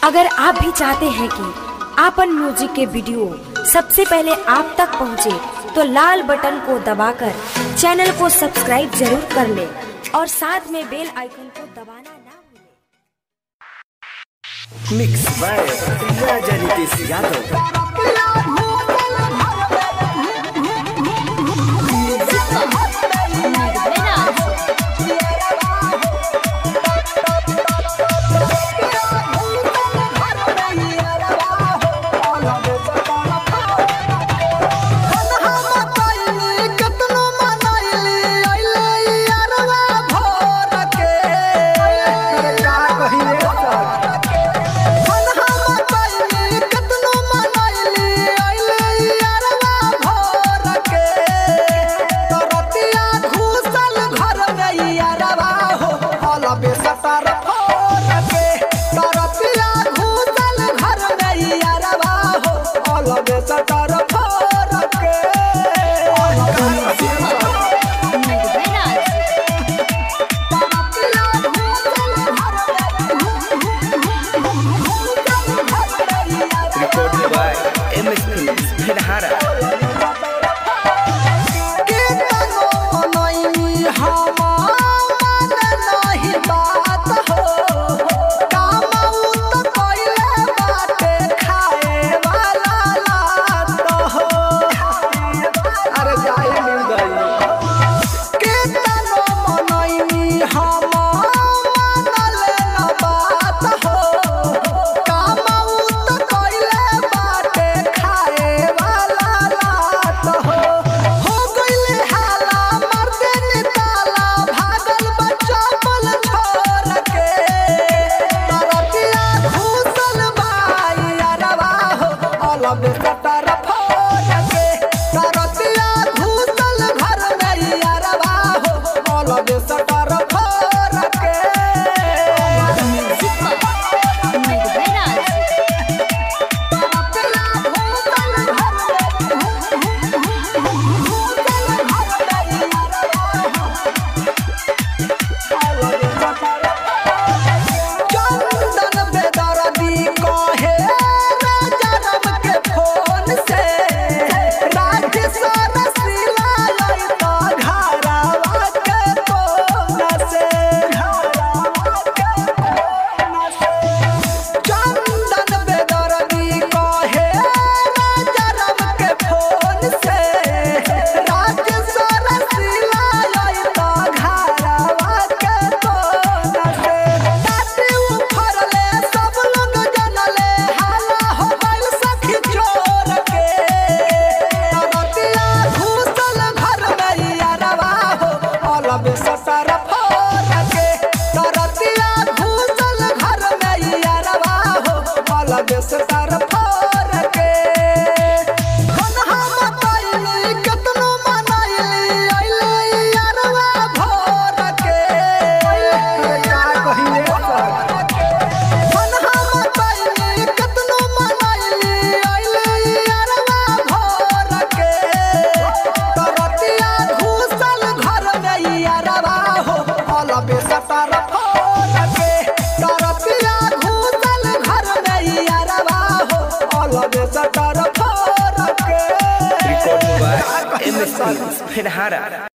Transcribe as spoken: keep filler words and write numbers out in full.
अगर आप भी चाहते हैं कि आपन म्यूजिक के वीडियो सबसे पहले आप तक पहुंचे, तो लाल बटन को दबाकर चैनल को सब्सक्राइब जरूर कर ले और साथ में बेल आइकन को दबाना ना भूलें। Mix by Raja Nitesh Yadav. फिर हारा।